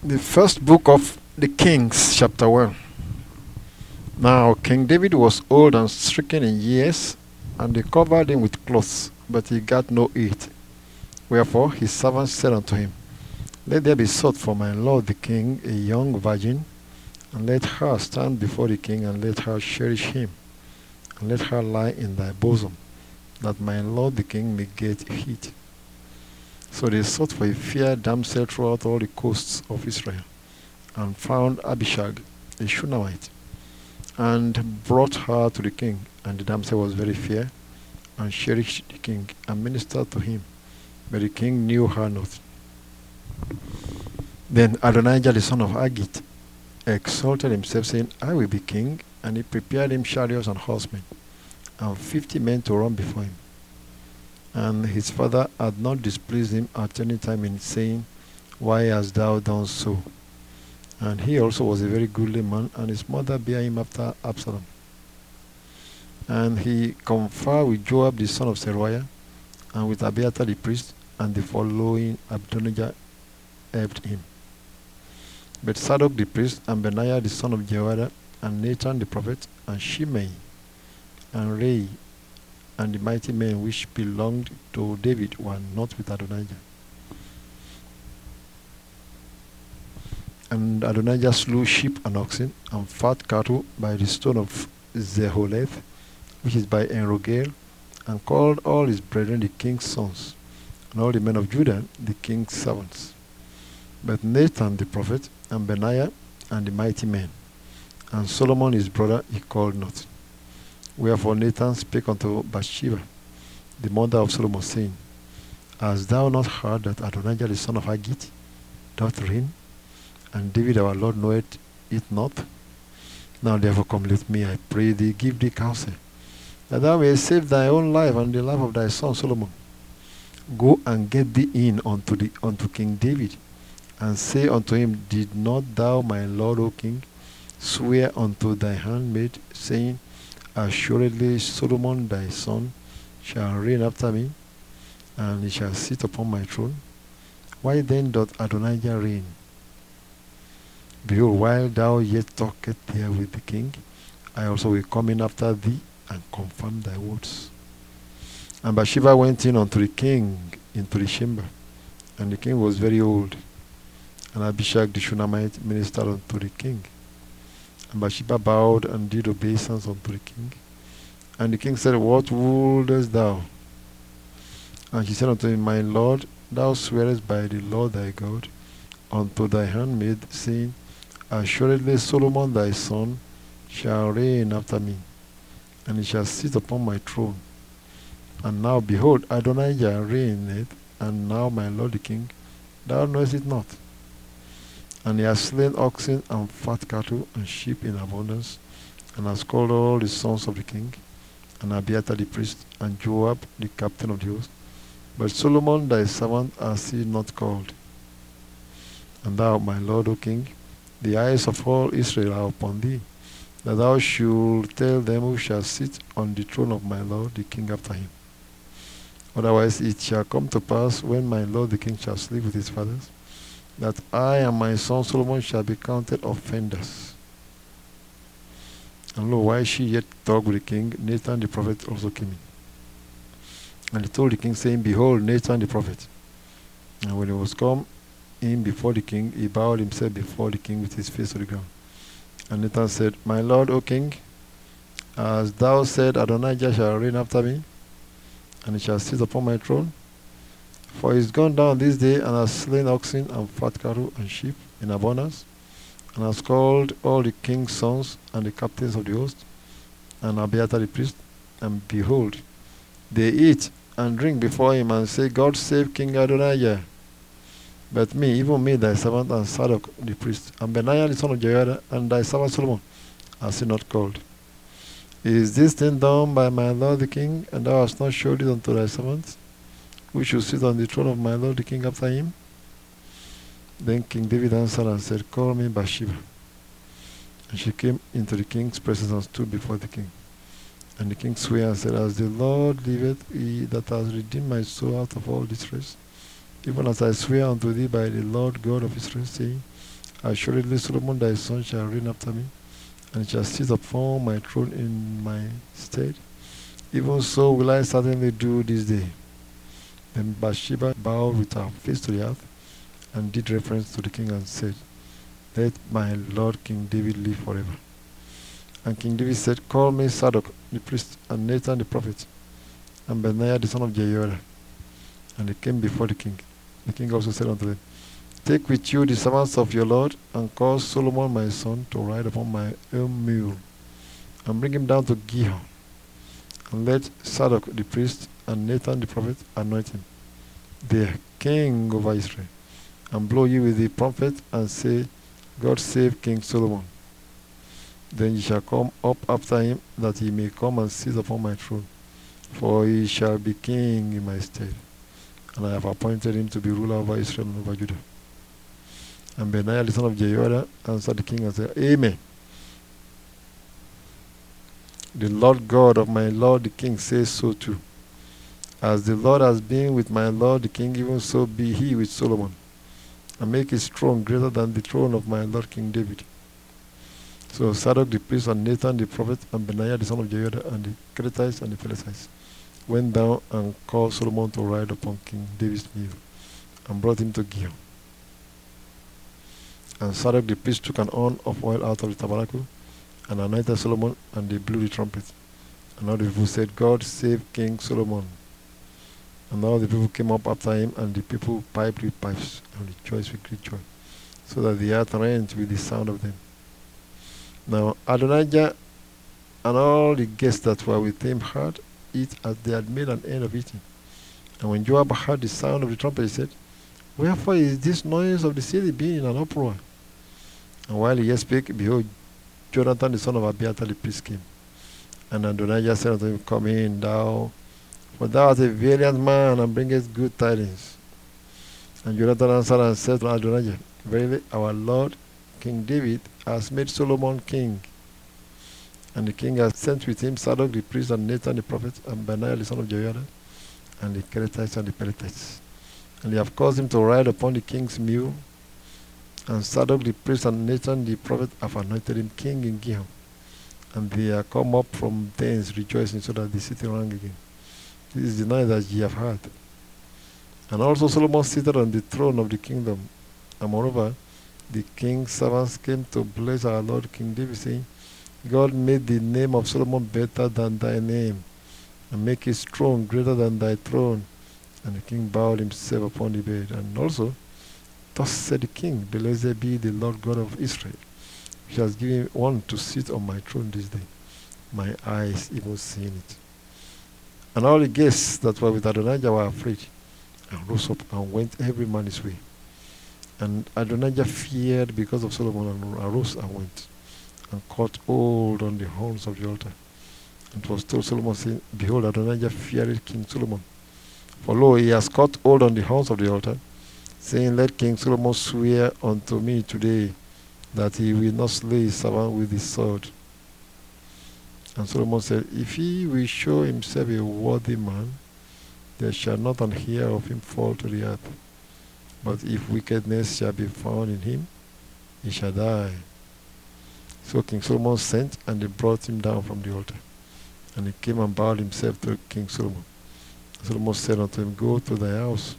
The first book of the Kings, chapter 1. Now King David was old and stricken in years, and they covered him with cloths, but he got no aid. Wherefore his servants said unto him, Let there be sought for my lord the king a young virgin, and let her stand before the king, and let her cherish him, and let her lie in thy bosom, that my lord the king may get heat. So they sought for a fair damsel throughout all the coasts of Israel, and found Abishag, a Shunammite, and brought her to the king. And the damsel was very fair, and cherished the king, and ministered to him. But the king knew her not. Then Adonijah the son of Haggith exalted himself, saying, I will be king. And he prepared him chariots and horsemen, and 50 men to run before him. And his father had not displeased him at any time in saying, Why hast thou done so? And he also was a very goodly man, and his mother bare him after Absalom. And he conferred with Joab the son of Zeruiah, and with Abiathar the priest, and the following Adonijah helped him. But Zadok the priest, and Benaiah the son of Jehoiada, and Nathan the prophet, and Shimei, and Rei, and the mighty men which belonged to David were not with Adonijah. And Adonijah slew sheep and oxen, and fat cattle by the stone of Zeholeth, which is by Enrogel, and called all his brethren the king's sons, and all the men of Judah the king's servants. But Nathan the prophet, and Benaiah, and the mighty men, and Solomon his brother he called not. Wherefore Nathan spake unto Bathsheba, the mother of Solomon, saying, Hast thou not heard that Adonijah the son of Haggith doth reign, and David our Lord knoweth it not? Now therefore come, let me, I pray thee, give thee counsel, that thou mayest save thy own life and the life of thy son Solomon. Go and get thee in unto King David, and say unto him, Did not thou, my lord, O king, swear unto thy handmaid, saying, Assuredly Solomon thy son shall reign after me, and he shall sit upon my throne? Why then doth Adonijah reign? Behold, while thou yet talkest there with the king, I also will come in after thee, and confirm thy words. And Bathsheba went in unto the king into the chamber, and the king was very old. And Abishag the Shunammite ministered unto the king. And Bathsheba bowed and did obeisance unto the king. And the king said, What wouldest thou? And she said unto him, My lord, thou swearest by the Lord thy God unto thy handmaid, saying, Assuredly Solomon thy son shall reign after me, and he shall sit upon my throne. And now, behold, Adonijah reigneth, and now, my lord the king, thou knowest it not. And he has slain oxen and fat cattle and sheep in abundance, and has called all the sons of the king, and Abiathar the priest, and Joab the captain of the host. But Solomon thy servant has he not called. And thou, my lord, O king, the eyes of all Israel are upon thee, that thou shouldst tell them who shall sit on the throne of my lord the king after him. Otherwise it shall come to pass, when my lord the king shall sleep with his fathers, that I and my son Solomon shall be counted offenders. And lo, while she yet talked with the king, Nathan the prophet also came in. And he told the king, saying, Behold, Nathan the prophet. And when he was come in before the king, he bowed himself before the king with his face to the ground. And Nathan said, My lord, O king, as thou said, Adonijah shall reign after me, and he shall sit upon my throne. For he is gone down this day, and has slain oxen and fat cattle and sheep in abundance, and has called all the king's sons and the captains of the host, and Abiathar the priest, and behold, they eat and drink before him, and say, God save King Adonijah. But me, even me, thy servant, and Zadok the priest, and Benaiah the son of Jehoiada, and thy servant Solomon, hast he not called? Is this thing done by my lord the king, and thou hast not showed it unto thy servant, who should sit on the throne of my lord the king after him? Then King David answered and said, Call me Bathsheba. And she came into the king's presence and stood before the king. And the king sware and said, As the Lord liveth, he that has redeemed my soul out of all distress, even as I swear unto thee by the Lord God of Israel, saying, Assuredly Solomon thy son shall reign after me, and shall sit upon my throne in my stead. Even so will I certainly do this day. Then Bathsheba bowed with her face to the earth, and did reference to the king and said, Let my lord King David live forever. And King David said, Call me Zadok the priest, and Nathan the prophet, and Benaiah the son of Jehoiada. And they came before the king. The king also said unto them, Take with you the servants of your lord, and cause Solomon my son to ride upon my own mule, and bring him down to Gihon. And let Zadok the priest and Nathan the prophet anoint him, the king over Israel, and blow ye with the trumpet, and say, God save King Solomon. Then ye shall come up after him, that he may come and sit upon my throne, for he shall be king in my stead. And I have appointed him to be ruler over Israel and over Judah. And Benaiah the son of Jehoiada answered the king and said, Amen. The Lord God of my lord the king says so too. As the Lord has been with my lord the king, even so be he with Solomon, and make his throne greater than the throne of my lord King David. So Zadok the priest and Nathan the prophet and Benaiah the son of Jehoiada and the Kerethites and the Pelethites went down and caused Solomon to ride upon King David's mule, and brought him to Gihon. And Zadok the priest took an horn of oil out of the tabernacle, and anointed Solomon, and they blew the trumpet. And all the people said, God save King Solomon. And all the people came up after him, and the people piped with pipes, and rejoiced with great joy, so that the earth rent with the sound of them. Now Adonijah and all the guests that were with him heard it as they had made an end of eating. And when Joab heard the sound of the trumpet, he said, Wherefore is this noise of the city being in an uproar? And while he yet spake, behold, Jonathan the son of Abiathar the priest came. And Adonijah said unto him, Come in, for thou art a valiant man, and bringest good tidings. And Jonathan answered and said to Adonijah, Verily our Lord King David has made Solomon king. And the king has sent with him Zadok the priest and Nathan the prophet and Benaiah the son of Jehoiada and the Kerethites and the Pelethites. And they have caused him to ride upon the king's mule. And Zadok the priest and Nathan the prophet have anointed him king in Gihon. And they are come up from thence rejoicing, so that the city rang again. This is the night that ye have heard. And also Solomon seated on the throne of the kingdom. And moreover, the king's servants came to bless our Lord King David, saying, God made the name of Solomon better than thy name, and make his throne greater than thy throne. And the king bowed himself upon the bed. And also, thus said the king, Blessed be the Lord God of Israel, which has given one to sit on my throne this day, my eyes even seeing it. And all the guests that were with Adonijah were afraid, and rose up and went every man his way. And Adonijah feared because of Solomon, and arose and went, and caught hold on the horns of the altar. And it was told Solomon, saying, Behold, Adonijah feared King Solomon. For lo, he has caught hold on the horns of the altar, saying, Let King Solomon swear unto me today that he will not slay his servant with the sword. And Solomon said, If he will show himself a worthy man, there shall not an hair of him fall to the earth. But if wickedness shall be found in him, he shall die. So King Solomon sent, and they brought him down from the altar. And he came and bowed himself to King Solomon. Solomon said unto him, Go to thy house.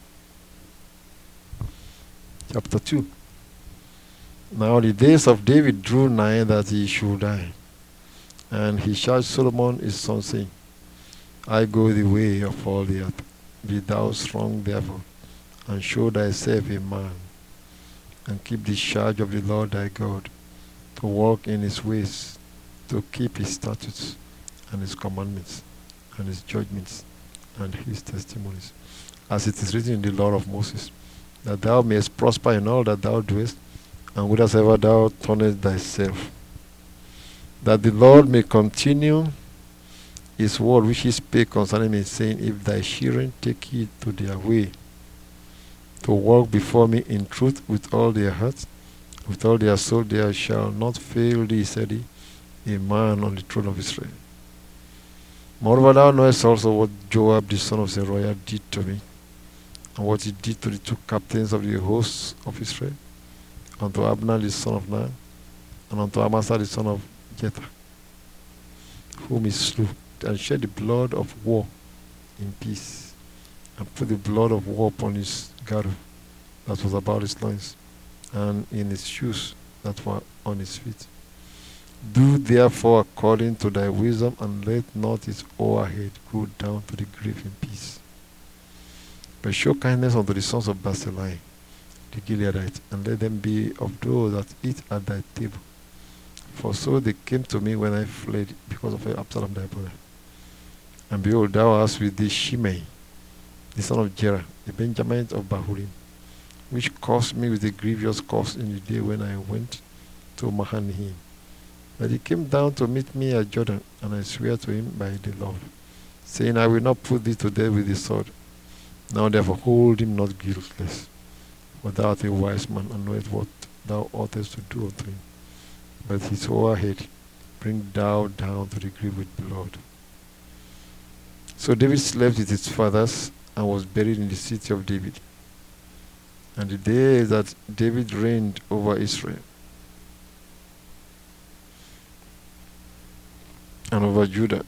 Chapter 2. Now the days of David drew nigh that he should die. And he charged Solomon his son, saying, I go the way of all the earth. Be thou strong therefore, and show thyself a man, and keep the charge of the Lord thy God, to walk in his ways, to keep his statutes, and his commandments, and his judgments, and his testimonies, as it is written in the law of Moses, that thou mayest prosper in all that thou doest, and whithersoever thou turnest thyself, that the Lord may continue his word which he spake concerning me, saying, If thy children take heed to their way, to walk before me in truth with all their heart, with all their soul, there shall not fail thee, said he, a man on the throne of Israel. Moreover, thou knowest also what Joab the son of Zeruiah did to me, and what he did to the two captains of the hosts of Israel. unto Abner the son of Ner, and unto Amasa the son of Jether, whom he slew, and shed the blood of war in peace, and put the blood of war upon his girdle that was about his loins, and in his shoes that were on his feet. Do therefore according to thy wisdom, and let not his overhead go down to the grave in peace. But show kindness unto the sons of Barzillai, the Gileadite, and let them be of those that eat at thy table. For so they came to me when I fled because of Absalom thy brother. And behold, thou hast with thee Shimei, the son of Gera, the Benjamite of Bahurim, which caused me with a grievous curse in the day when I went to Mahanaim. But he came down to meet me at Jordan, and I swear to him by the Lord, saying, I will not put thee to death with the sword. Now therefore hold him not guiltless, for thou art a wise man, and knowest what thou oughtest to do unto him. But his overhead bring thou down to the grave with blood. So David slept with his fathers, and was buried in the city of David. And the day that David reigned over Israel and over Judah,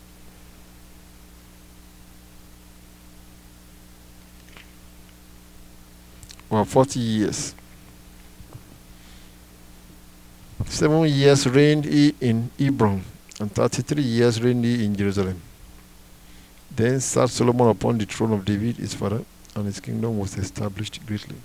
were 40 years. 7 years reigned he in Hebron, and 33 years reigned he in Jerusalem. Then sat Solomon upon the throne of David his father, and his kingdom was established greatly.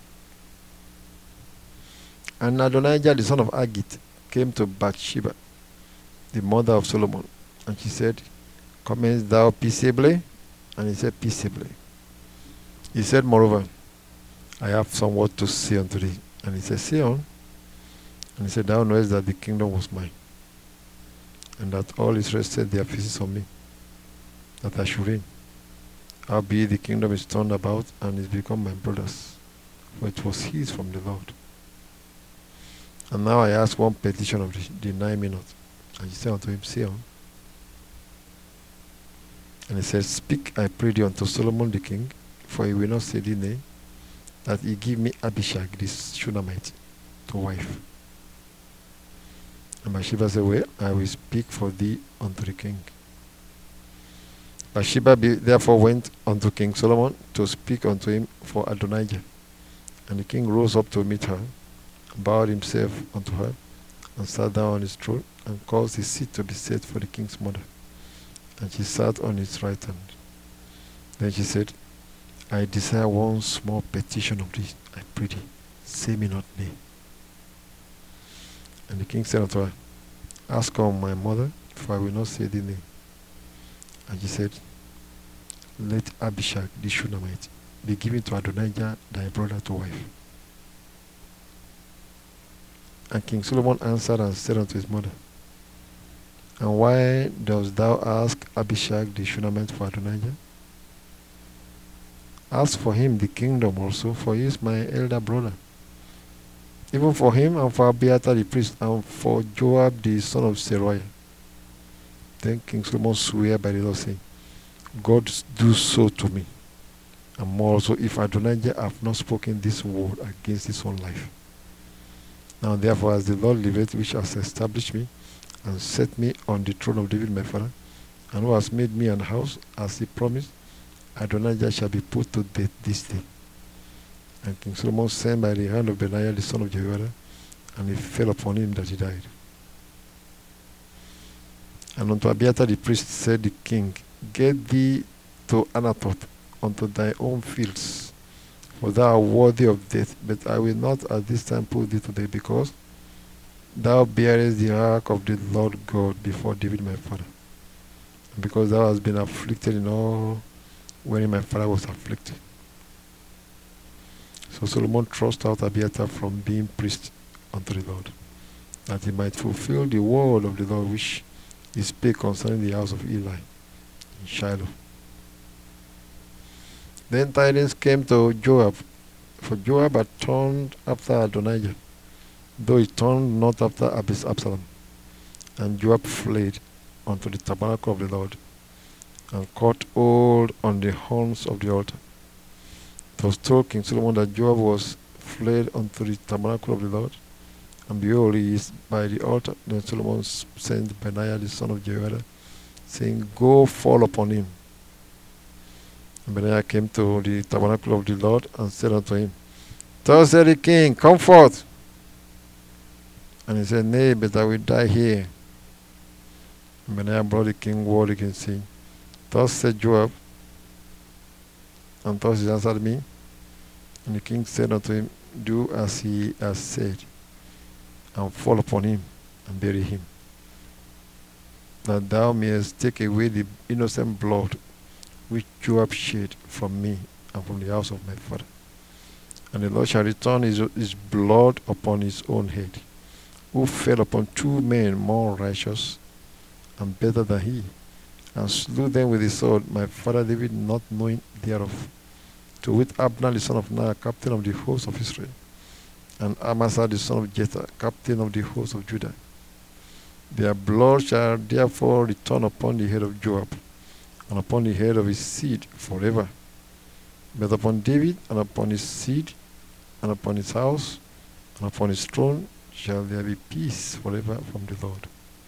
And Adonijah the son of Haggith came to Bathsheba, the mother of Solomon, and she said, Comest thou peaceably? And he said, Peaceably. He said, Moreover, I have somewhat to say unto thee. And he said, Say on. And he said, Thou knowest that the kingdom was mine, and that all Israel set their faces on me, that I should reign. Howbeit the kingdom is turned about, and is become my brother's, for it was his from the Lord. And now I ask one petition of thee, deny me not. And he said unto him, Say on. And he said, Speak, I pray thee, unto Solomon the king, for he will not say thee nay, that he give me Abishag this Shunammite to wife. And Bathsheba said, Well, I will speak for thee unto the king. Bathsheba therefore went unto King Solomon to speak unto him for Adonijah. And the king rose up to meet her, bowed himself unto her, and sat down on his throne, and caused his seat to be set for the king's mother. And she sat on his right hand. Then she said, I desire one small petition of thee, I pray thee, say me not nay. And the king said unto her, Ask on my mother, for I will not say thee nay. And she said, Let Abishag the Shunammite be given to Adonijah thy brother to wife. And King Solomon answered and said unto his mother, And why dost thou ask Abishag the Shunammite for Adonijah? Ask for him the kingdom also, for he is my elder brother. Even for him, and for Abiathar the priest, and for Joab the son of Zeruiah. Then King Solomon swore by the Lord, saying, God do so to me, and more also, if Adonijah have not spoken this word against his own life. Now therefore, as the Lord liveth, which has established me, and set me on the throne of David my father, and who has made me an house, as he promised, Adonijah shall be put to death this day. And King Solomon sent by the hand of Benaiah the son of Jehoiada, and it fell upon him that he died. And unto Abiathar the priest said the king, Get thee to Anathoth, unto thy own fields, for thou art worthy of death, but I will not at this time put thee to death, because thou bearest the ark of the Lord God before David my father, and because thou hast been afflicted in all wherein my father was afflicted. So Solomon thrust out Abiathar from being priest unto the Lord, that he might fulfill the word of the Lord which he spake concerning the house of Eli in Shiloh. Then tidings came to Joab, for Joab had turned after Adonijah, though he turned not after Absalom. And Joab fled unto the tabernacle of the Lord, and caught hold on the horns of the altar. It was told King Solomon that Joab was fled unto the tabernacle of the Lord, and behold, he is by the altar. Then Solomon sent Benaiah the son of Jehoiada, saying, Go fall upon him. And Benaiah came to the tabernacle of the Lord and said unto him, Thus said the king, Come forth. And he said, Nay, but I will die here. And Benaiah brought the king word against him. Thus said Joab, and thus he answered me. And the king said unto him, Do as he has said, and fall upon him and bury him, that thou mayest take away the innocent blood which Joab shed from me and from the house of my father. And the Lord shall return his blood upon his own head, who fell upon 2 men more righteous and better than he, and slew them with the sword, my father David not knowing thereof, to wit Abner the son of Ner, captain of the host of Israel, and Amasa the son of Jether, captain of the host of Judah. Their blood shall therefore return upon the head of Joab, and upon the head of his seed forever. But upon David, and upon his seed, and upon his house, and upon his throne shall there be peace forever from the Lord.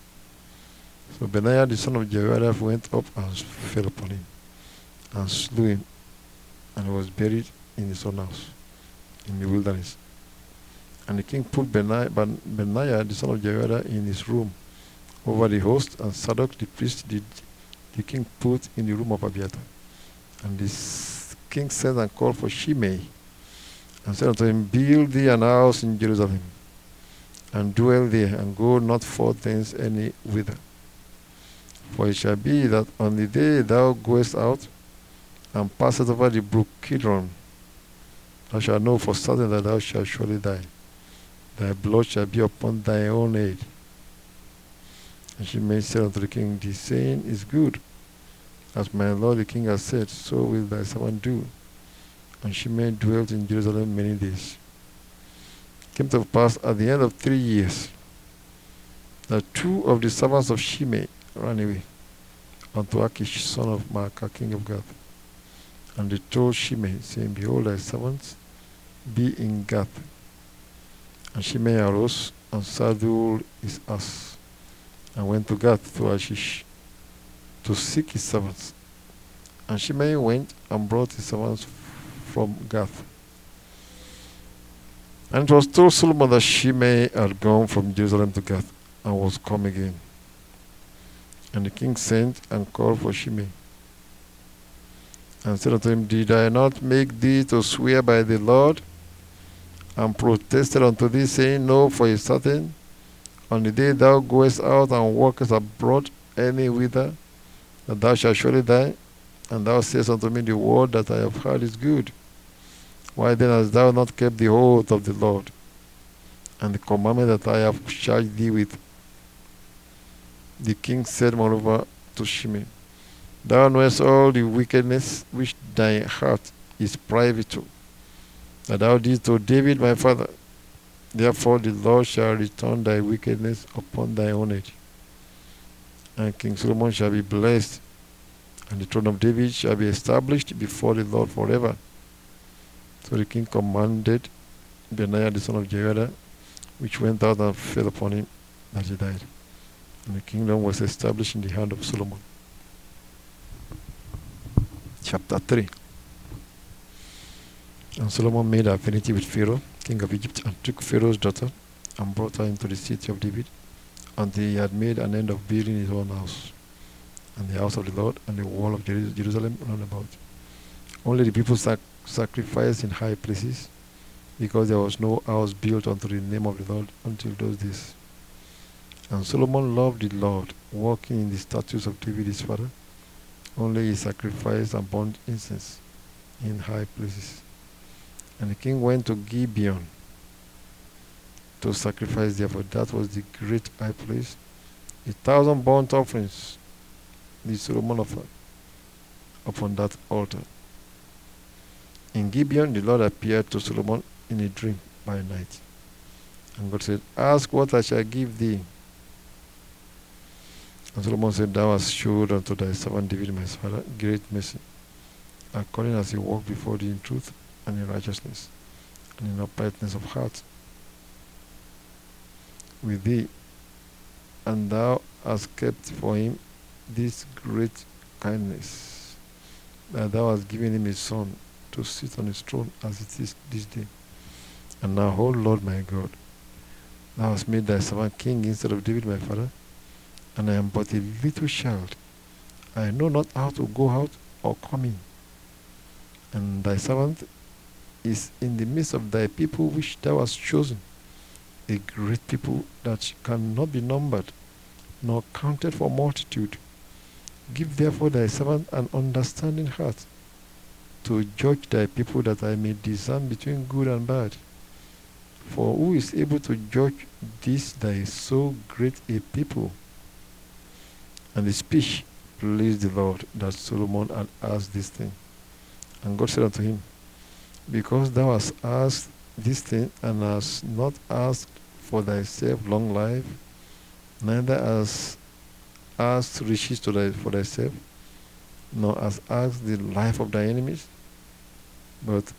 So Benaiah the son of Jehoiada went up and fell upon him, and slew him, and he was buried in his own house, in the wilderness. And the king put Benaiah the son of Jehoiada in his room over the host, and Zadok the priest did the king put in the room of Abiathar. And the king sent and called for Shimei, and said unto him, Build thee an house in Jerusalem, and dwell there, and go not forth thence any whither. For it shall be that on the day thou goest out, and passest over the brook Kidron, thou shalt know for certain that thou shalt surely die. Thy blood shall be upon thy own head. And Shimei said unto the king, The saying is good. As my lord the king has said, so will thy servant do. And Shimei dwelt in Jerusalem many days. It came to pass at the end of 3 years that 2 of the servants of Shimei ran away unto Achish son of Maacah king of Gath. And they told Shimei, saying, Behold, thy servants be in Gath. And Shimei arose and saddled his ass, and went to Gath to Achish to seek his servants. And Shimei went and brought his servants from Gath. And it was told Solomon that Shimei had gone from Jerusalem to Gath, and was come again. And the king sent and called for Shimei, and said unto him, Did I not make thee to swear by the Lord, and protested unto thee, saying, No, for a certain, on the day thou goest out and walkest abroad any whither, that thou shalt surely die? And thou sayest unto me, The word that I have heard is good. Why then hast thou not kept the oath of the Lord, and the commandment that I have charged thee with? The king said moreover to Shimei, Thou knowest all the wickedness which thy heart is privy to, that thou didst to David my father. Therefore the Lord shall return thy wickedness upon thy own head. And King Solomon shall be blessed, and the throne of David shall be established before the Lord forever. So the king commanded Benaiah the son of Jehoiada, which went out and fell upon him, that he died. And the kingdom was established in the hand of Solomon. Chapter 3. And Solomon made affinity with Pharaoh, king of Egypt, and took Pharaoh's daughter, and brought her into the city of David, until he had made an end of building his own house, and the house of the Lord, and the wall of Jerusalem round about. Only the people sacrificed in high places, because there was no house built unto the name of the Lord until those days. And Solomon loved the Lord, walking in the statutes of David his father. Only he sacrificed and burnt incense in high places. And the king went to Gibeon to sacrifice there, for that was the great high place. 1,000 burnt offerings did Solomon offer upon that altar. In Gibeon the Lord appeared to Solomon in a dream by night. And God said, Ask what I shall give thee. And Solomon said, Thou hast showed unto thy servant David my father great mercy, according as he walked before thee in truth and in righteousness, and in uprightness of heart with thee, and thou hast kept for him this great kindness, that thou hast given him a son to sit on his throne as it is this day. And now, O Lord my God, thou hast made thy servant king instead of David my father, and I am but a little child. I know not how to go out or come in. And thy servant is in the midst of thy people which thou hast chosen, a great people that cannot be numbered, nor counted for multitude. Give therefore thy servant an understanding heart, to judge thy people, that I may discern between good and bad. For who is able to judge this thy so great a people? And the speech pleased the Lord, that Solomon had asked this thing. And God said unto him, because thou hast asked this thing, and hast not asked for thyself long life, neither hast asked riches for thyself, nor hast asked the life of thy enemies, but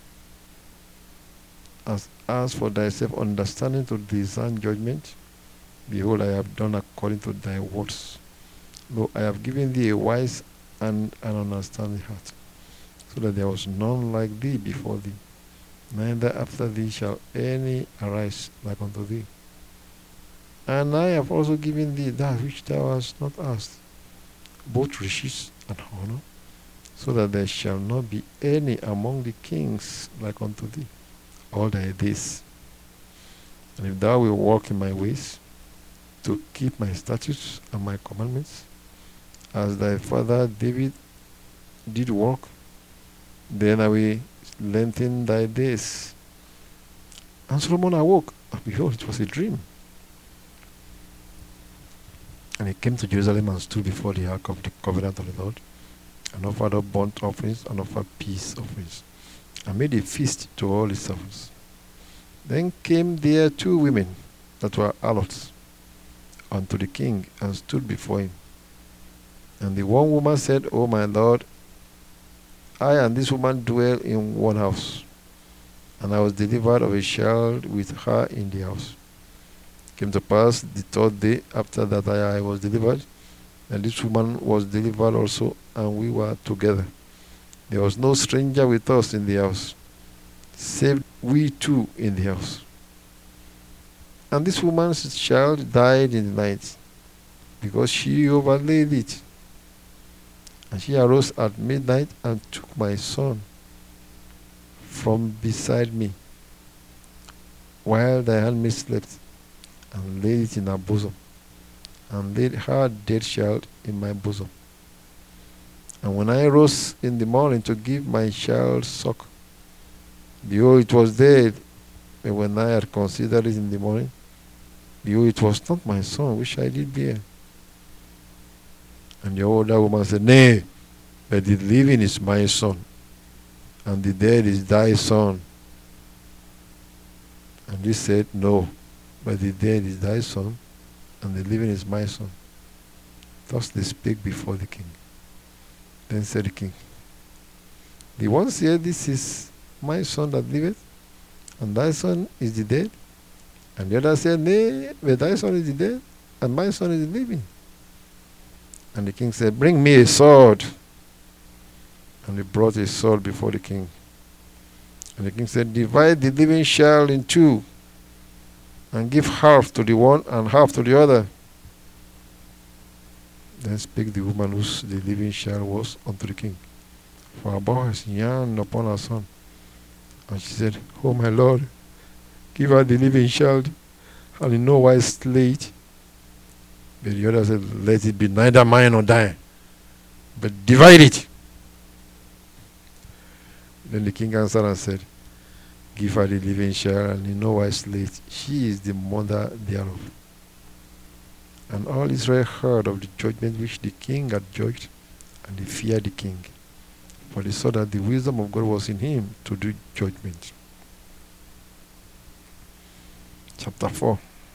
hast asked for thyself understanding to discern judgment, behold, I have done according to thy words. Lo, I have given thee a wise and an understanding heart, so that there was none like thee before thee, neither after thee shall any arise like unto thee. And I have also given thee that which thou hast not asked, both riches and honor, so that there shall not be any among the kings like unto thee all thy days. And if thou wilt walk in my ways, to keep my statutes and my commandments, as thy father David did walk, then I will lengthen thy days. And Solomon awoke, and behold, it was a dream. And he came to Jerusalem and stood before the ark of the covenant of the Lord, and offered up burnt offerings and offered peace offerings, and made a feast to all his servants. Then came there 2 women that were harlots unto the king, and stood before him. And the one woman said, O my lord, I and this woman dwell in one house, and I was delivered of a child with her in the house. It came to pass the 3rd day after that I was delivered, and this woman was delivered also, and we were together. There was no stranger with us in the house, save we 2 in the house. And this woman's child died in the night, because she overlaid it. And she arose at midnight and took my son from beside me, while thy handmaid slept, and laid it in her bosom, and laid her dead child in my bosom. And when I rose in the morning to give my child suck, behold, it was dead. And when I had considered it in the morning, behold, it was not my son which I did bear. And the older woman said, Nay, but the living is my son, and the dead is thy son. And he said, No, but the dead is thy son, and the living is my son. Thus they spake before the king. Then said the king, the one said, This is my son that liveth, and thy son is the dead. And the other said, Nay, but thy son is the dead, and my son is the living. And the king said, Bring me a sword. And they brought a sword before the king. And the king said, Divide the living child in 2, and give half to the one and half to the other. Then spake the woman whose the living child was unto the king, for her bowels yearned upon her son. And she said, O my lord, give her the living child, and in no wise slay it. But the other said, Let it be neither mine nor thine, but divide it. Then the king answered and said, Give her the living child, and in no wise slay it. She is the mother thereof. And all Israel heard of the judgment which the king had judged, and they feared the king, for they saw that the wisdom of God was in him to do judgment. Chapter 4.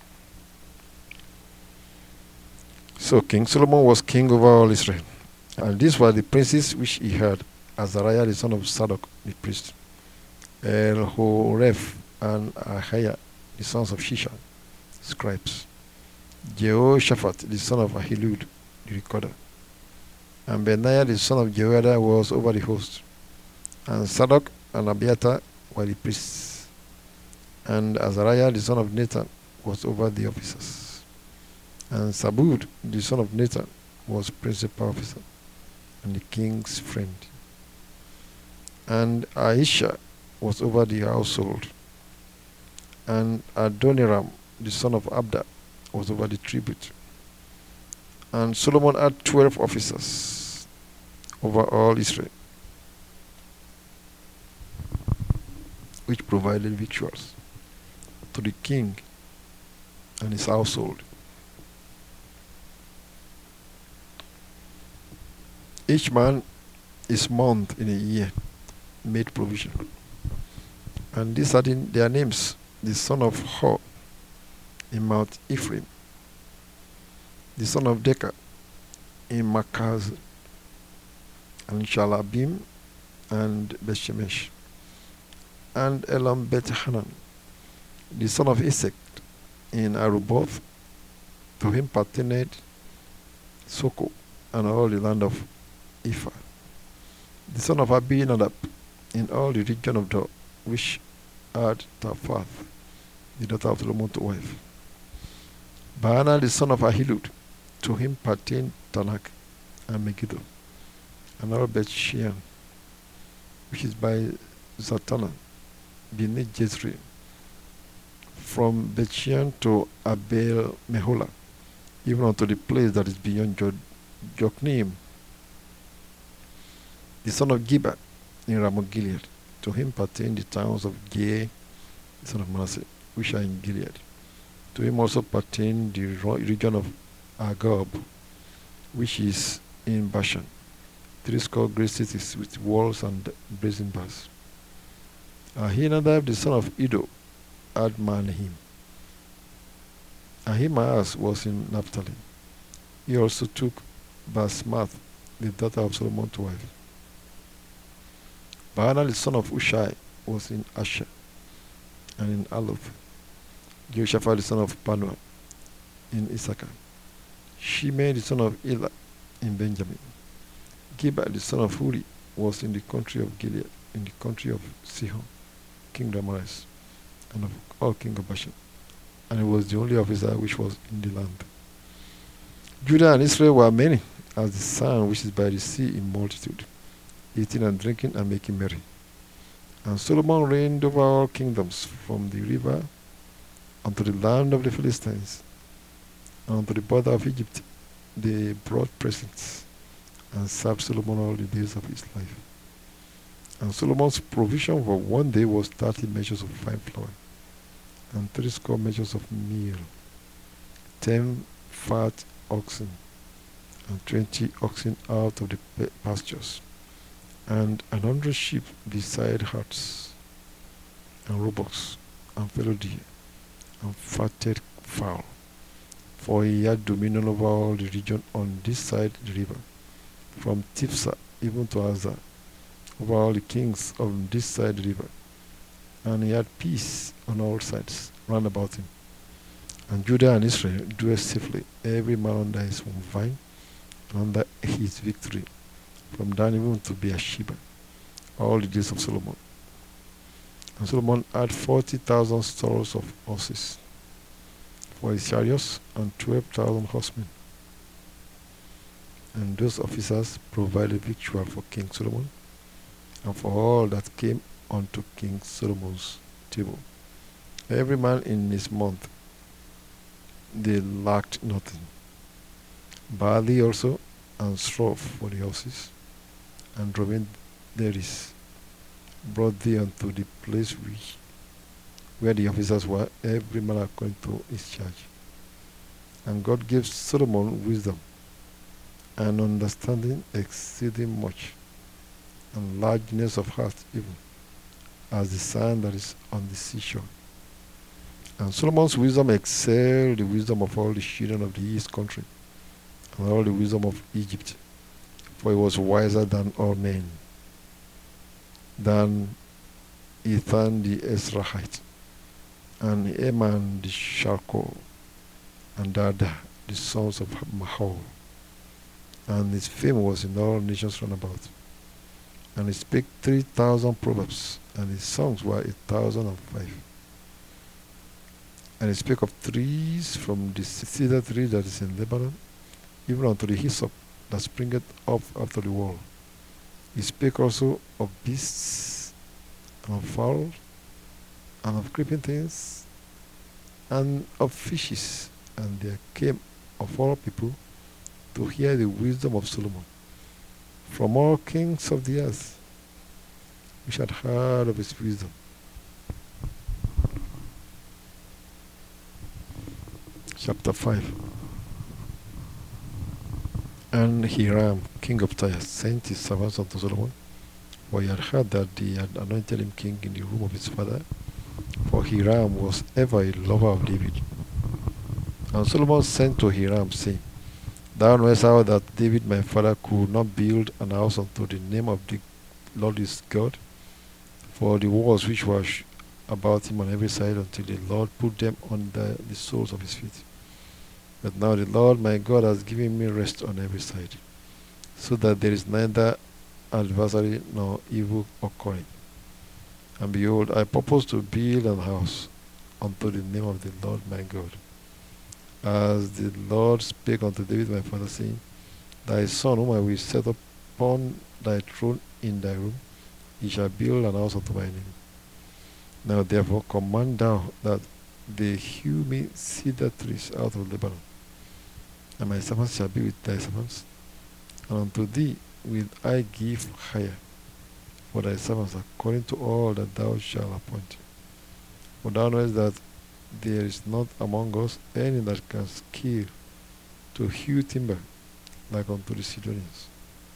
So King Solomon was king over all Israel. And these were the princes which he had: Azariah the son of Zadok the priest, Elhoreph and Ahiah, the sons of Shishak, scribes. Jehoshaphat, the son of Ahilud, the recorder. And Benaiah, the son of Jehoiada, was over the host. And Zadok and Abiathar were the priests. And Azariah, the son of Nathan, was over the officers. And Sabud, the son of Nathan, was principal officer and the king's friend. And Aisha was over the household. And Adoniram, the son of Abda, was over the tribute. And Solomon had 12 officers over all Israel, which provided victuals to the king and his household. Each man his month in a year made provision. And these are their names: the son of Hor in Mount Ephraim, the son of Deca in Makaz, and Shalabim and Bethshemesh, and Elam Beth Hanan, the son of Esek in Aruboth. To him pertained Soko and all the land of Ephah, the son of Abinadab in all the region of Dor, which had Taphath, the daughter of Solomon, to wife. Baana, the son of Ahilud, to him pertained Tanak and Megiddo, and all Beth Shean, which is by Zatana, beneath Jezreel, from Beth Shean to Abel Meholah, even unto the place that is beyond Jokneam, the son of Giba in Ramoth Gilead. To him pertained the towns of Jair, the son of Manasseh, which are in Gilead. To him also pertained the region of Argob, which is in Bashan, 60 great cities with walls and brazen bars. Ahinadab, the son of Iddo, had Mahanaim. Ahimaaz was in Naphtali. He also took Basmath, the daughter of Solomon, to wife. Baana, the son of Ushai, was in Asher and in Aloth. Jehoshaphat, the son of Panua, in Issachar. Shimei, the son of Elah, in Benjamin. Giba, the son of Huri, was in the country of Gilead, in the country of Sihon, king of Amaris, and of all king of Bashan. And he was the only officer which was in the land. Judah and Israel were many, as the sand which is by the sea in multitude, eating and drinking and making merry. And Solomon reigned over all kingdoms, from the river unto the land of the Philistines, and unto the border of Egypt. They brought presents and served Solomon all the days of his life. And Solomon's provision for one day was 30 measures of fine flour, and 30 measures of meal, 10 fat oxen, and 20 oxen out of the pastures, and 100 sheep beside herds, and roebucks, and fallow deer, and fatted fowl. For he had dominion over all the region on this side the river, from Tiphsah even to Azar, over all the kings of this side the river. And he had peace on all sides round about him. And Judah and Israel dwelt safely, every man under his own vine, and under his victory, from Dan even to Beersheba, all the days of Solomon. And Solomon had 40,000 stalls of horses for his chariots, and 12,000 horsemen. And those officers provided victual for King Solomon, and for all that came unto King Solomon's table. Every man in his month, they lacked nothing. Barley also, and straw for the horses, and dromedaries brought thee unto the place where the officers were, every man according to his charge. And God gave Solomon wisdom and understanding exceeding much, and largeness of heart even, as the sand that is on the seashore. And Solomon's wisdom excelled the wisdom of all the children of the east country, and all the wisdom of Egypt, for he was wiser than all men, than Ethan the Ezrahite, and Eman the Shalko, and Dada, the sons of Mahol. And his fame was in all nations round about. And he spake 3,000 proverbs, and his songs were 1,005. And he spake of trees, from the cedar tree that is in Lebanon, even unto the hyssop that springeth up after the wall. He spake also of beasts, and of fowls, and of creeping things, and of fishes. And there came of all people to hear the wisdom of Solomon, from all kings of the earth, which had heard of his wisdom. Chapter 5. And Hiram, king of Tyre, sent his servants unto Solomon, for he had heard that they had anointed him king in the room of his father, for Hiram was ever a lover of David. And Solomon sent to Hiram, saying, Thou knowest how that David my father could not build an house unto the name of the Lord his God, for the walls which were about him on every side, until the Lord put them under the soles of his feet. But now the Lord my God has given me rest on every side, so that there is neither adversary nor evil occurring. And behold, I purpose to build an house unto the name of the Lord my God, as the Lord spake unto David my father, saying, Thy son, whom I will set upon thy throne in thy room, he shall build an house unto my name. Now therefore command thou that they hew me cedar trees out of Lebanon, and my servants shall be with thy servants, and unto thee will I give hire for thy servants according to all that thou shalt appoint. For thou knowest that there is not among us any that can skill to hew timber like unto the Sidonians.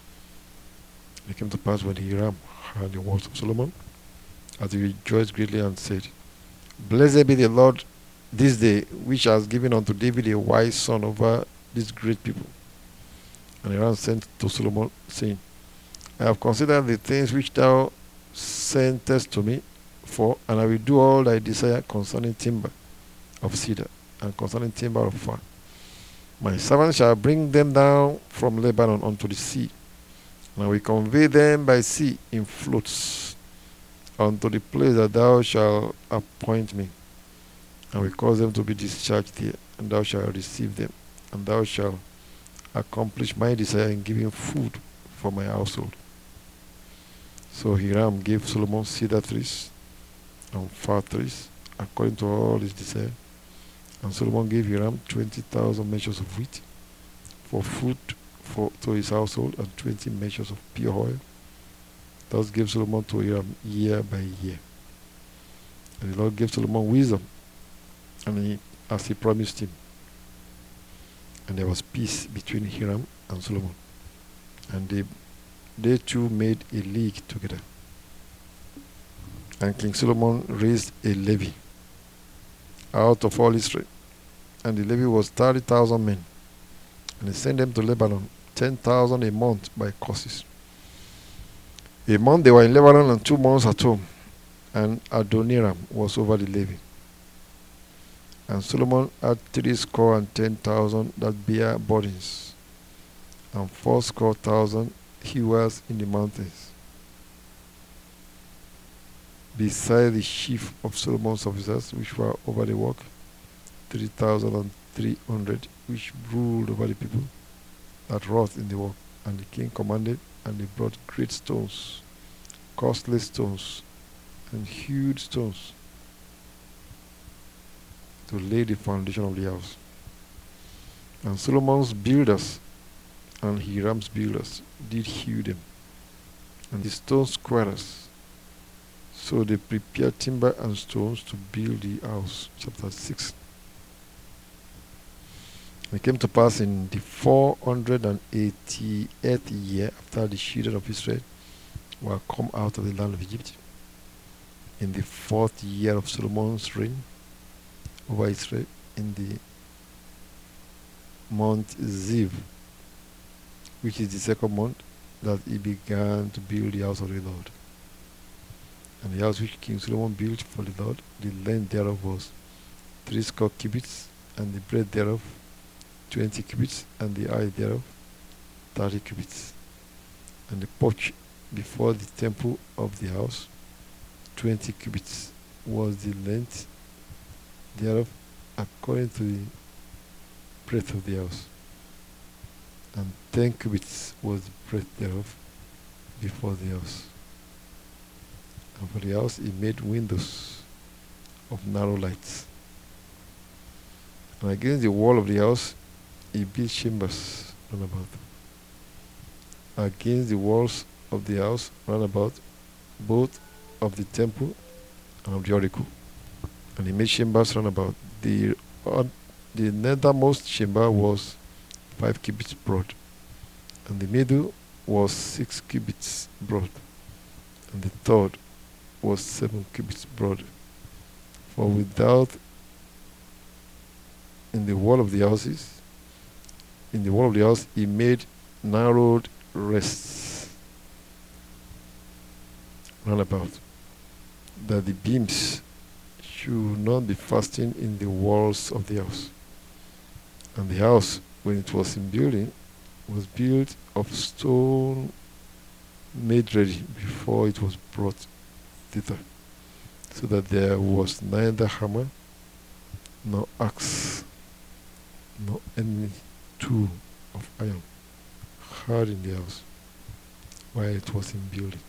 It came to pass, when Hiram heard the words of Solomon, that he rejoiced greatly and said, Blessed be the Lord this day, which has given unto David a wise son over this great people. And Hiram sent to Solomon, saying, I have considered the things which thou sentest to me for, and I will do all thy desire concerning timber of cedar, and concerning timber of fir. My servant shall bring them down from Lebanon unto the sea, and I will convey them by sea in floats unto the place that thou shalt appoint me, and will cause them to be discharged there, and thou shalt receive them, and thou shalt accomplish my desire in giving food for my household. So Hiram gave Solomon cedar trees and fir trees, according to all his desire. And Solomon gave Hiram 20,000 measures of wheat for food to his household, and 20 measures of pure oil. Thus gave Solomon to Hiram year by year. And the Lord gave Solomon wisdom, and as he promised him. And there was peace between Hiram and Solomon, and they two made a league together. And King Solomon raised a levy out of all Israel, and the levy was 30,000 men, and he sent them to Lebanon, 10,000 a month by courses. A month they were in Lebanon, and 2 months at home, and Adoniram was over the levy. And Solomon had 70,000 that bear burdens, and 80,000 hewers in the mountains, beside the chief of Solomon's officers, which were over the work, 3,300, which ruled over the people that wrought in the work. And the king commanded, and they brought great stones, costly stones, and huge stones, to lay the foundation of the house. And Solomon's builders and Hiram's builders did hew them, and the stone squarers. So they prepared timber and stones to build the house. Chapter 6. And it came to pass in the 488th year after the children of Israel were come out of the land of Egypt, in the 4th year of Solomon's reign over Israel, in the month Ziv, which is the 2nd month, that he began to build the house of the Lord. And the house which King Solomon built for the Lord, the length thereof was 60 cubits, and the breadth thereof 20 cubits, and the height thereof 30 cubits. And the porch before the temple of the house, 20 cubits was the length thereof, according to the breadth of the house. And 10 cubits was the breadth thereof before the house. And for the house he made windows of narrow lights. And against the wall of the house he built chambers round about. Against the walls of the house round about, both of the temple and of the oracle. And he made chambers round about. The nethermost chamber was 5 cubits broad, and the middle was 6 cubits broad, and the third was 7 cubits broad. For without, in the wall of the house he made narrowed rests round about, that the beams should not be fastened in the walls of the house. And the house, when it was in building, was built of stone made ready before it was brought thither, so that there was neither hammer, nor axe, nor any tool of iron hard in the house while it was in building.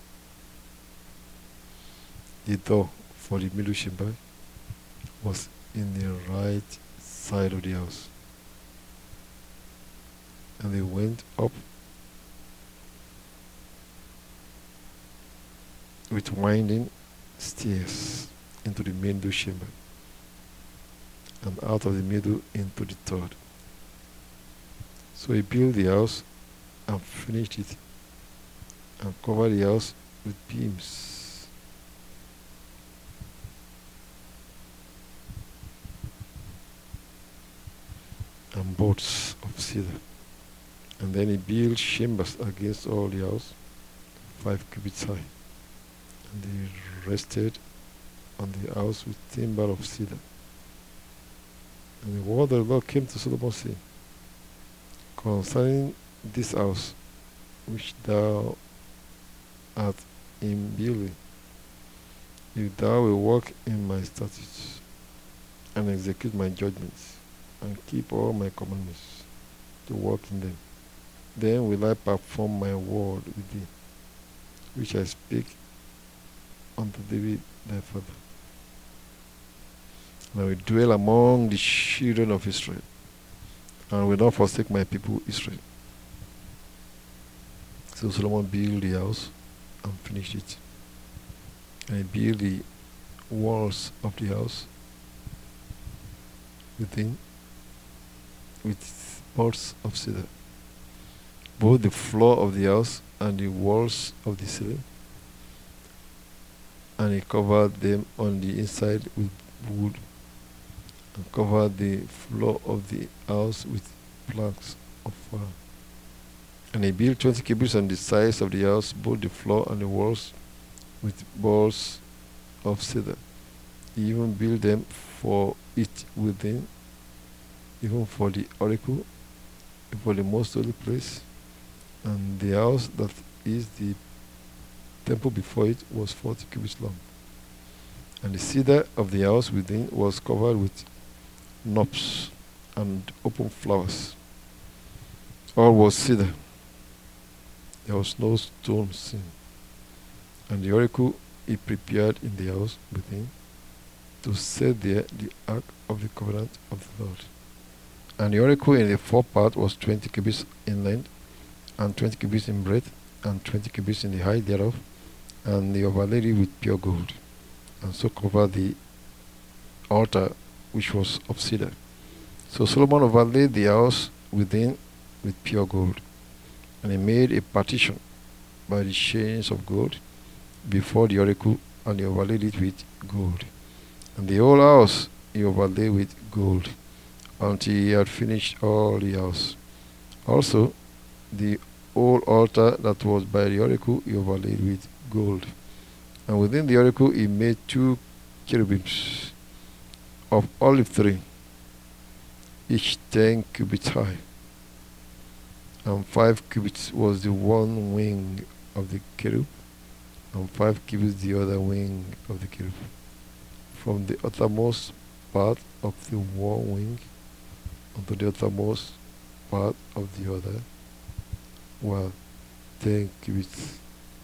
The door for the middle chamber was in the right side of the house, and they went up with winding stairs into the middle chamber, and out of the middle into the third. So he built the house and finished it, and covered the house with beams. And boards of cedar. And then he built chambers against all the house, 5 cubits high. And he rested on the house with timber of cedar. And the word of the Lord came to Solomon, saying, concerning this house which thou art in building, if thou wilt walk in my statutes, and execute my judgments, and keep all my commandments, to walk in them, then will I perform my word with thee, which I speak unto David thy father. And I will dwell among the children of Israel, and will not forsake my people Israel. So Solomon built the house and finished it. And he built the walls of the house within with boards of cedar, both the floor of the house and the walls of the ceiling. And he covered them on the inside with wood, and covered the floor of the house with planks of fire. And he built 20 cubits on the sides of the house, both the floor and the walls, with boards of cedar. He even built them for it within, even for the oracle, for the most holy place. And the house that is the temple before it was 40 cubits long. And the cedar of the house within was covered with knops and open flowers. All was cedar. There was no stone seen. And the oracle he prepared in the house within, to set there the ark of the covenant of the Lord. And the oracle in the forepart was 20 cubits in length, and 20 cubits in breadth, and 20 cubits in the height thereof, and they overlaid it with pure gold, and so covered the altar which was of cedar. So Solomon overlaid the house within with pure gold, and he made a partition by the chains of gold before the oracle, and he overlaid it with gold. And the whole house he overlaid with gold, until he had finished all the house. Also, the whole altar that was by the oracle he overlaid with gold, And within the oracle he made 2 cherubims of olive tree, each 10 cubits high, and 5 cubits was the one wing of the cherub, and 5 cubits the other wing of the cherub. From the uttermost part of the one wing unto the uttermost part of the other were 10 cubits.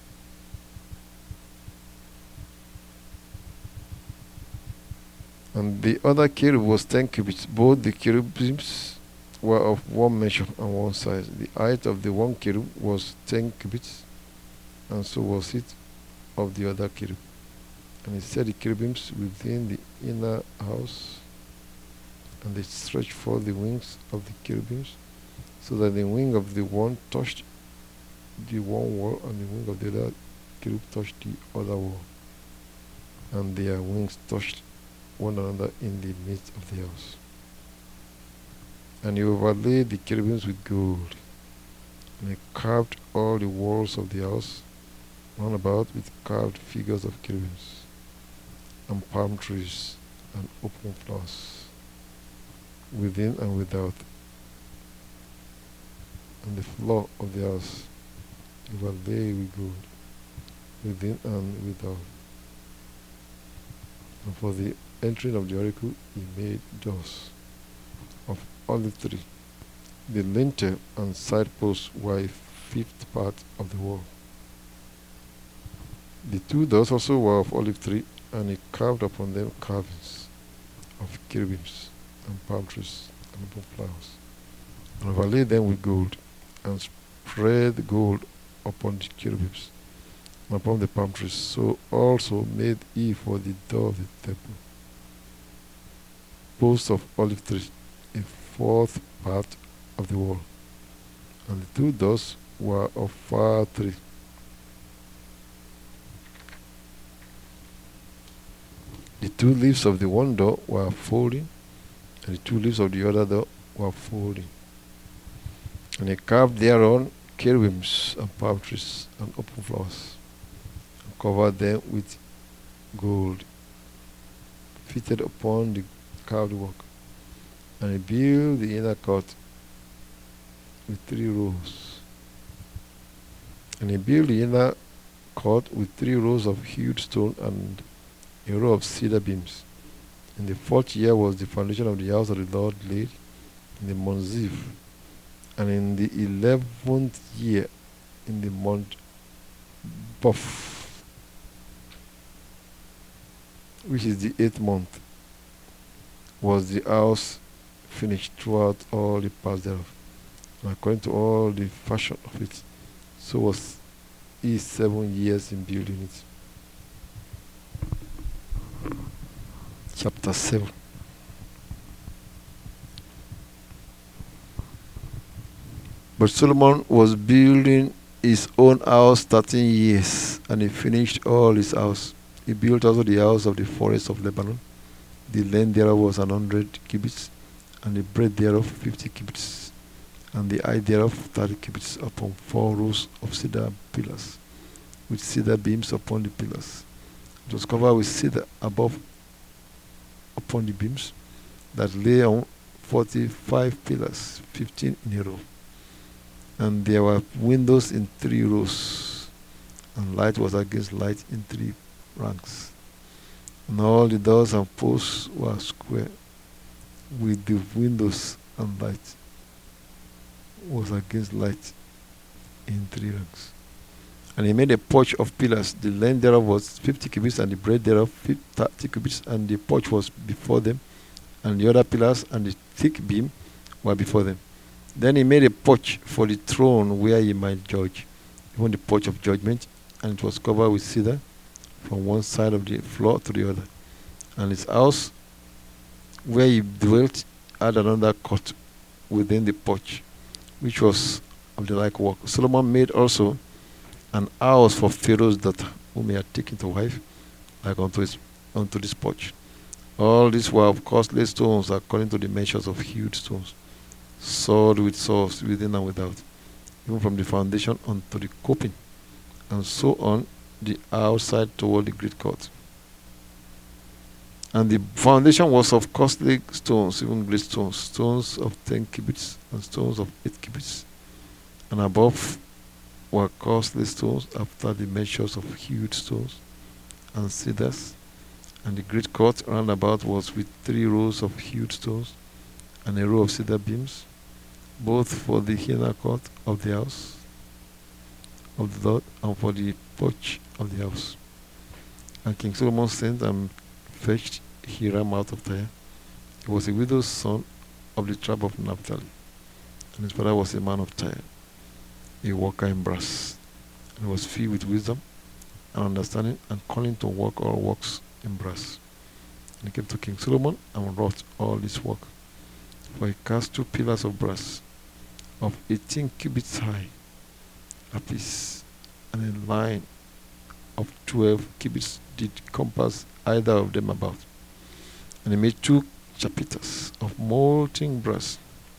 And the other cherub was 10 cubits. Both the cherubims were of one measure and one size. The height of the one cherub was 10 cubits, and so was it of the other cherub. And he set the cherubims within the inner house, and they stretched forth the wings of the cherubims, so that the wing of the one touched the one wall, and the wing of the other cherub touched the other wall, and their wings touched one another in the midst of the house. And he overlaid the cherubims with gold, and he carved all the walls of the house round about with carved figures of cherubims, and palm trees, and open flowers, within and without. And the floor of the house he overlaid with gold, within and without. And for the entering of the oracle he made doors of olive tree. The lintel and side posts were a 5th part of the wall. The 2 doors also were of olive tree, and he carved upon them carvings of cherubims and palm trees and open flowers, and overlaid them with gold, and spread gold upon the cherubims and upon the palm trees. So also made he for the door of the temple posts of olive tree, a 4th part of the wall, and the 2 doors were of fir tree. The 2 leaves of the one door were folding, and the 2 leaves of the other door were folding. And he carved thereon cherubims and palm trees and open flowers, and covered them with gold, fitted upon the carved work. And he built the inner court with 3 rows. And he built the inner court with 3 rows of hewed stone and a row of cedar beams. In the 4th year was the foundation of the house of the Lord laid in the month Ziv, and in the 11th year, in the month Buf, which is the 8th month, was the house finished throughout all the parts thereof, and according to all the fashion of it. So was he 7 years in building it. Chapter 7. But Solomon was building his own house 13 years, and he finished all his house. He built also the house of the forest of Lebanon. The length thereof was 100 cubits, and the breadth thereof 50 cubits, and the height thereof 30 cubits, upon 4 rows of cedar pillars, with cedar beams upon the pillars. It was covered with cedar above upon the beams, that lay on 45 pillars, 15 in a row. And there were windows in 3 rows, and light was against light in 3 ranks. And all the doors and posts were square, with the windows, and light was against light in 3 ranks. And he made a porch of pillars. The length thereof was 50 cubits, and the breadth thereof 30 cubits, and the porch was before them, and the other pillars and the thick beam were before them. Then he made a porch for the throne where he might judge, even the porch of judgment, and it was covered with cedar from one side of the floor to the other. And his house where he dwelt had another court within the porch, which was of the like work. Solomon made also an house for Pharaoh's daughter, whom he had taken to wife, like unto this porch. All these were of costly stones, according to the measures of hewed stones, sawed with saws within and without, even from the foundation unto the coping, and so on the outside toward the great court. And the foundation was of costly stones, even great stones, stones of 10 cubits and stones of 8 cubits. And above were costly stones after the measures of huge stones and cedars. And the great court round about was with 3 rows of huge stones and a row of cedar beams, both for the inner court of the house of the Lord and for the porch of the house. And King Solomon sent and fetched Hiram out of Tyre. He was a widow's son of the tribe of Naphtali, and his father was a man of Tyre, a worker in brass, and he was filled with wisdom and understanding and calling to work all works in brass. And he came to King Solomon and wrought all this work. For he cast 2 pillars of brass of 18 cubits high apiece, and a line of 12 cubits did compass either of them about. And he made 2 chapiters of molten brass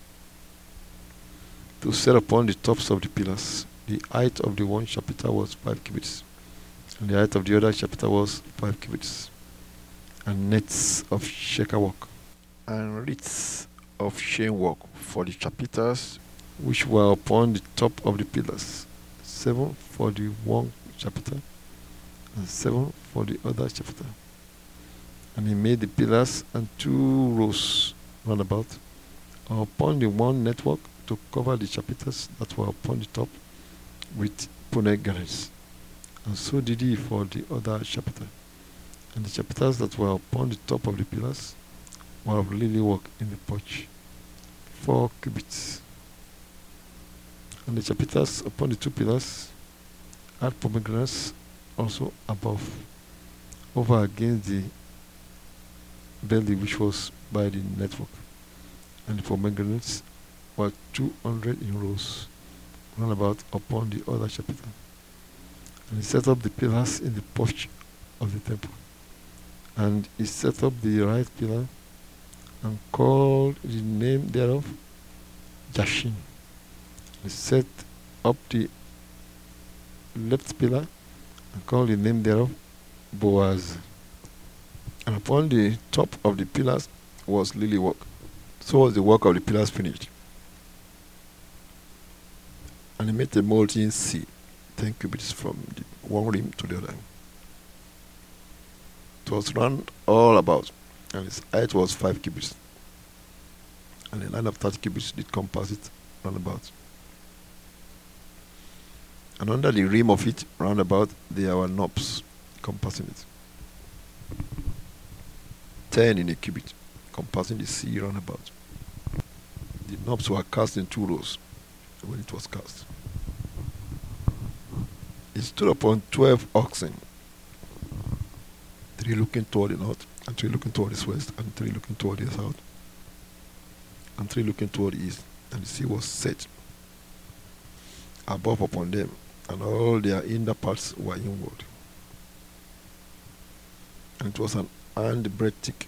to set upon the tops of the pillars. The height of the one chapiter was 5 cubits, and the height of the other chapiter was 5 cubits. And nets of shekel work, and wreaths of chain work for the chapiters which were upon the top of the pillars, 7 for the one chapiter, and 7 for the other chapiter. And he made the pillars and 2 rows round about upon the one network to cover the chapiters that were upon the top with pomegranates. And so did he for the other chapiter. And the chapiters that were upon the top of the pillars were of lily work in the porch, 4 cubits. And the chapiters upon the 2 pillars had pomegranates also above, over against the belly which was by the network. And the pomegranates were 200 in rows round about upon the other chapiter. And he set up the pillars in the porch of the temple. And he set up the right pillar and called the name thereof Jashin. He set up the left pillar and called the name thereof Boaz. And upon the top of the pillars was lily work. So was the work of the pillars finished. And he made a molten sea, 10 cubits from the one rim to the other. It was round all about, and its height was 5 cubits. And a line of 30 cubits did compass it round about. And under the rim of it, round about, there were knobs compassing it, 10 in a cubit, compassing the sea round about. The knobs were cast in 2 rows when it was cast. It stood upon 12 oxen, 3 looking toward the north, and 3 looking toward the west, and 3 looking toward the south, and 3 looking toward the east. And the sea was set above upon them, and all their inner parts were inward. And it was an handbreadth thick,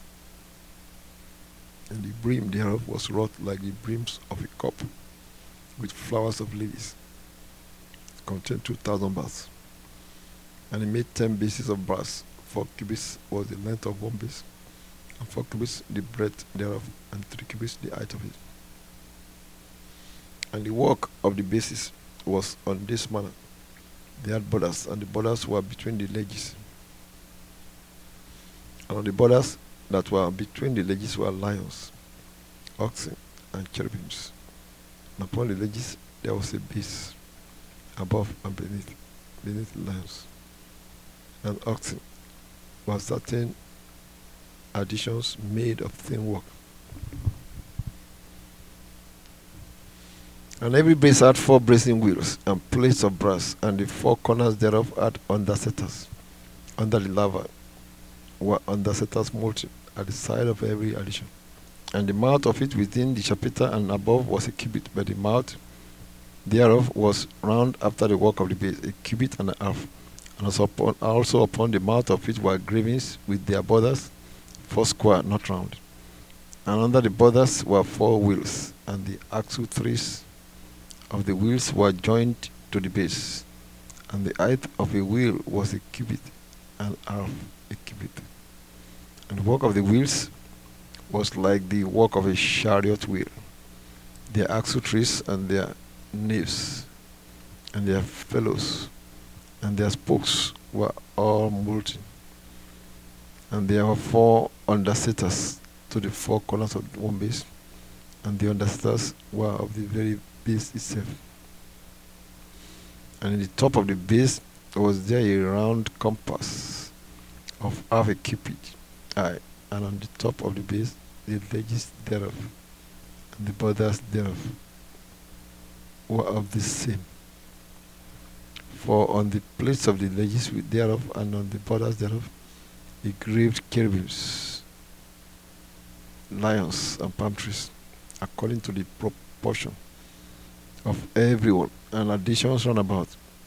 and the brim thereof was wrought like the brims of a cup, with flowers of lilies. It contained 2,000 baths. And he made 10 bases of brass. 4 cubits was the length of one base, and 4 cubits the breadth thereof, and 3 cubits the height of it. And the work of the bases was on this manner. They had borders, and the borders were between the ledges. And on the borders that were between the ledges were lions, oxen, and cherubims. And upon the ledges there was a base, above and beneath the lions and oxen were certain additions made of thin work. And every base had 4 bracing wheels and plates of brass, and the 4 corners thereof had undersetters. Under the lava were undersetters molten at the side of every addition. And the mouth of it within the chapiter and above was a cubit, but the mouth thereof was round after the work of the base, a cubit and a half. And also upon the mouth of it were gravings with their borders, 4 square, not round. And under the borders were 4 wheels, and the axle trees of the wheels were joined to the base, And the height of a wheel was a cubit, and half a cubit. And the work of the wheels was like the work of a chariot wheel. Their axle trees and their naves and their felloes and their spokes were all molten. And there were 4 undersetters to the 4 corners of one base, and the undersetters were of the very base itself. And in the top of the base was there a round compass of half a cubit high, and on the top of the base the ledges thereof and the borders thereof were of the same. For on the plates of the ledges thereof and on the borders thereof he graved cherubims, lions, and palm trees, according to the proportion of every one, and additions round about.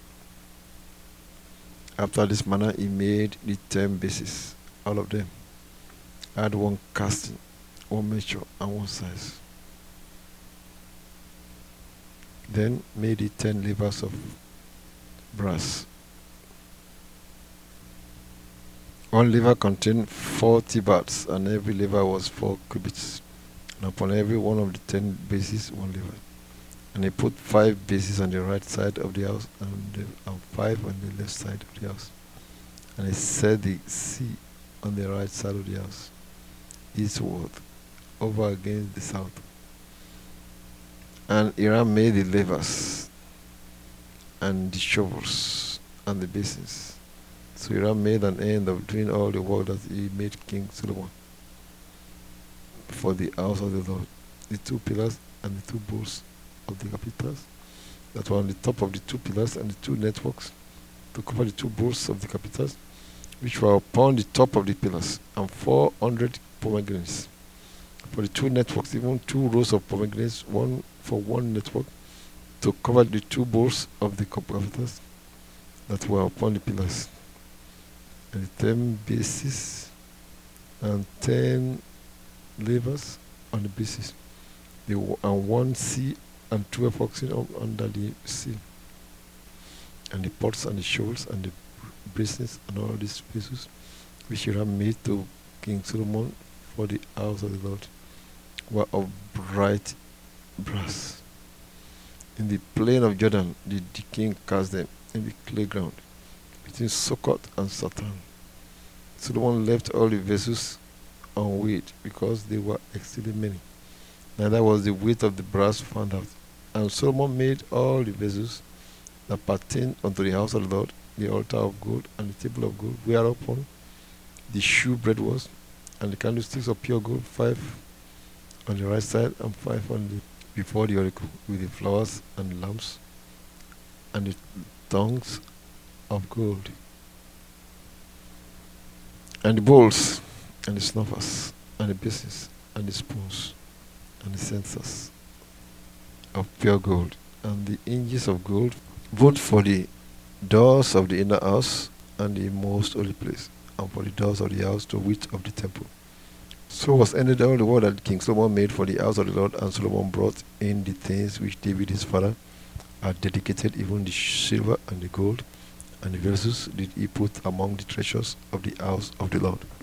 After this manner he made the 10 bases. All of them had one casting, one measure, and one size. Then made he 10 levers of brass. One lever contained 40 bats, and every lever was 4 cubits. And upon every one of the 10 bases, one lever. And he put 5 bases on the right side of the house, and 5 on the left side of the house. And he set the sea on the right side of the house, eastward, over against the south. And Hiram made the levers, and the shovels, and the basins. So Hiram made an end of doing all the work that he made King Solomon for the house of the Lord. The 2 pillars and the 2 bowls of the capitals that were on the top of the 2 pillars, and the 2 networks to cover the 2 bowls of the capitals, which were upon the top of the pillars, and 400 pomegranates. For the 2 networks, even 2 rows of pomegranates, one for one network, to cover the 2 bowls of the capitals that were upon the pillars. And the 10 bases and 10 levers on the bases, and 1 sea and 12 oxen under the sea, and the pots and the shovels and the basins and all these vessels which Hiram made to King Solomon for the house of the Lord were of bright brass. In the plain of Jordan did the king cast them, in the clay ground between Sukkot and Satan. Solomon left all the vessels unweighed, because they were exceeding many. Neither was the weight of the brass found out. And Solomon made all the vessels that pertained unto the house of the Lord, the altar of gold, and the table of gold, whereupon the shewbread was, and the candlesticks of pure gold, 5 on the right side and 5 on the before the oracle, with the flowers and the lamps, and the tongues of gold, and the bowls, and the snuffers, and the basins, and the spoons, and the censers of pure gold, and the hinges of gold, both for the doors of the inner house and the most holy place, and for the doors of the house to wit of the temple. So was ended all the work that King Solomon made for the house of the Lord, and Solomon brought in the things which David his father had dedicated, even the silver and the gold, and the vessels did he put among the treasures of the house of the Lord.